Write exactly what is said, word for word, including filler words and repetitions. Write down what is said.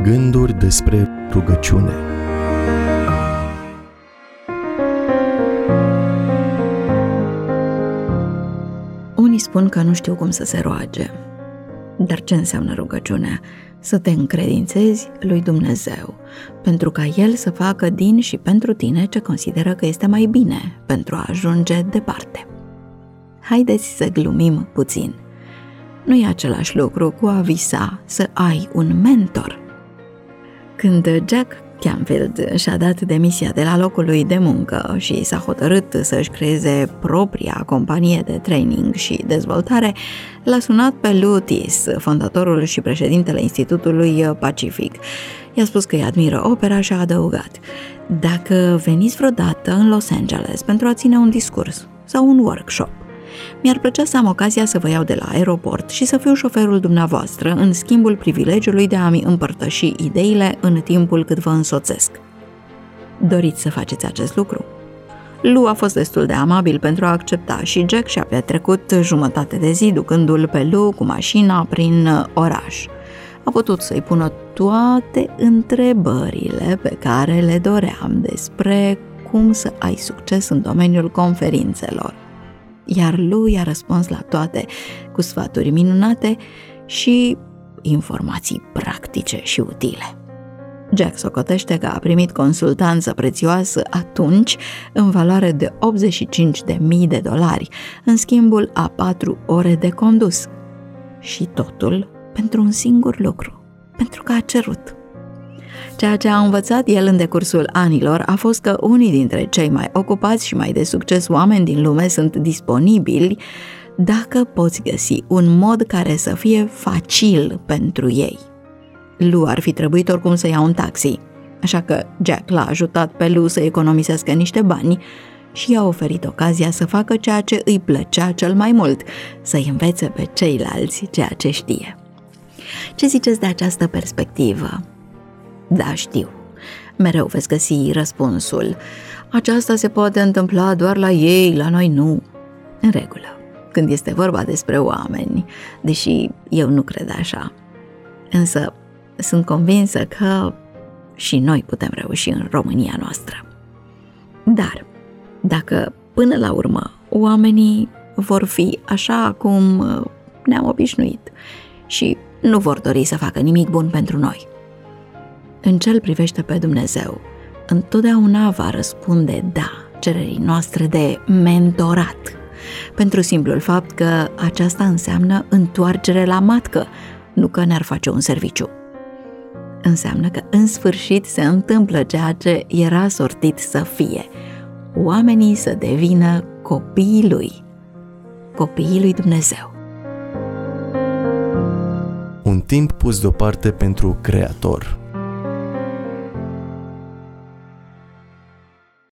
Gânduri despre rugăciune. Unii spun că nu știu cum să se roage. Dar ce înseamnă rugăciunea? Să te încredințezi lui Dumnezeu, pentru ca El să facă din și pentru tine ce consideră că este mai bine pentru a ajunge departe. Haideți să glumim puțin. Nu e același lucru cu a visa să ai un mentor. Când Jack Canfield și-a dat demisia de la locul lui de muncă și s-a hotărât să-și creeze propria companie de training și dezvoltare, l-a sunat pe Lou Tis, fondatorul și președintele Institutului Pacific. I-a spus că îi admiră opera și a adăugat: dacă veniți vreodată în Los Angeles pentru a ține un discurs sau un workshop, mi-ar plăcea să am ocazia să vă iau de la aeroport și să fiu șoferul dumneavoastră în schimbul privilegiului de a-mi împărtăși ideile în timpul cât vă însoțesc. Doriți să faceți acest lucru? Lou a fost destul de amabil pentru a accepta și Jack și-a petrecut jumătate de zi ducându-l pe Lou cu mașina prin oraș. A putut să-i pună toate întrebările pe care le doream despre cum să ai succes în domeniul conferințelor. Iar Lou i-a răspuns la toate cu sfaturi minunate și informații practice și utile. Jack socotește că a primit consultanță prețioasă atunci în valoare de optzeci și cinci de mii de dolari, în schimbul a patru ore de condus. Și totul pentru un singur lucru, pentru că a cerut. Ceea ce a învățat el în decursul anilor a fost că unii dintre cei mai ocupați și mai de succes oameni din lume sunt disponibili dacă poți găsi un mod care să fie facil pentru ei. Lou ar fi trebuit oricum să ia un taxi, așa că Jack l-a ajutat pe Lou să economisească niște bani și i-a oferit ocazia să facă ceea ce îi plăcea cel mai mult, să-i învețe pe ceilalți ceea ce știe. Ce ziceți de această perspectivă? Da, știu. Mereu veți găsi răspunsul: aceasta se poate întâmpla doar la ei, la noi nu. În regulă, când este vorba despre oameni, deși eu nu cred așa. Însă sunt convinsă că și noi putem reuși în România noastră. Dar dacă până la urmă oamenii vor fi așa cum ne-am obișnuit și nu vor dori să facă nimic bun pentru noi, în ce-L privește pe Dumnezeu, întotdeauna va răspunde da cererii noastre de mentorat, pentru simplul fapt că aceasta înseamnă întoarcere la matcă, nu că ne-ar face un serviciu. Înseamnă că în sfârșit se întâmplă ceea ce era sortit să fie: oamenii să devină copiii Lui, copiii lui Dumnezeu. Un timp pus deoparte pentru Creator.